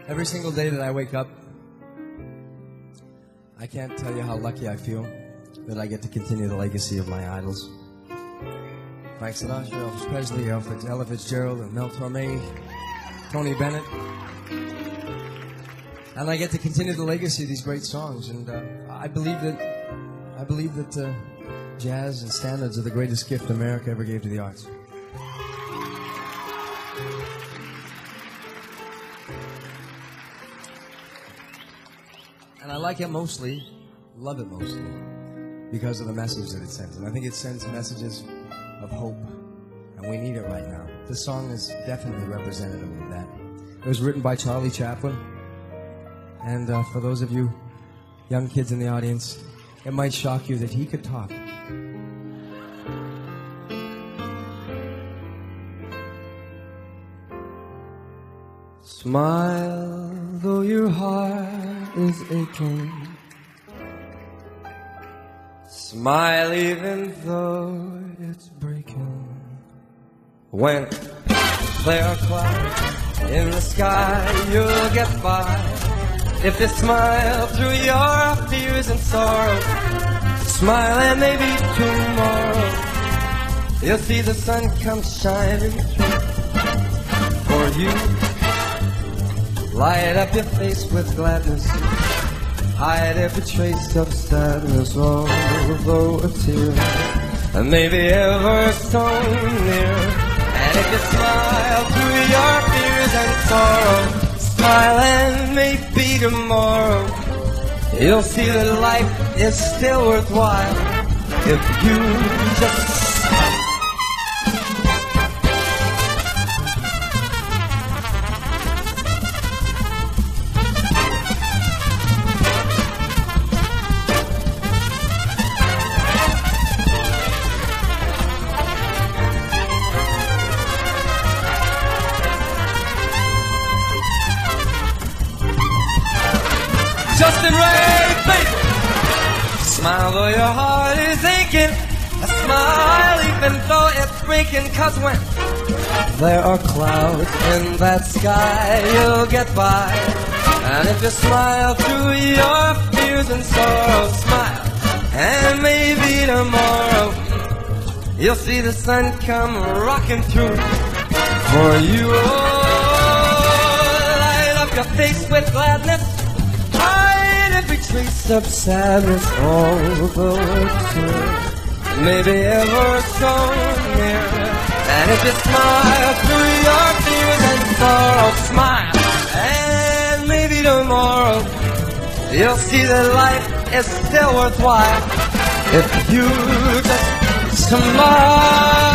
Every single day that I wake up, I can't tell you how lucky I feel that I get to continue the legacy of my idols. Frank Sinatra, Elvis Presley, Ella Fitzgerald, and Mel Torme, Tony Bennett. And I get to continue the legacy of these great songs. And I believe that jazz and standards are the greatest gift America ever gave to the arts. And I like it mostly, love it mostly, because of the message that it sends. And I think it sends messages of hope, and we need it right now. This song is definitely representative of that. It was written by Charlie Chaplin, and for those of you young kids in the audience, it might shock you that he could talk. Smile, though your heart is aching. Smile even though it's breaking. When there are clouds in the sky, you'll get by. If you smile through your fears and sorrow, smile and maybe tomorrow you'll see the sun come shining through for you. Light up your face with gladness, hide every trace of sadness, although a tear maybe ever so near. And if you smile through your fears and sorrow, smile and maybe tomorrow you'll see that life is still worthwhile if you just Justin Ray, baby. Smile though your heart is aching. A smile even though it's breaking. 'Cause when there are clouds in that sky, you'll get by. And if you smile through your fears and sorrow, smile, and maybe tomorrow you'll see the sun come rocking through for you. Oh, light up your face with gladness, hide every trace of sadness, although it's maybe ever so near. And if you smile through your fears and sorrow, smile, and maybe tomorrow you'll see that life is still worthwhile if you just smile.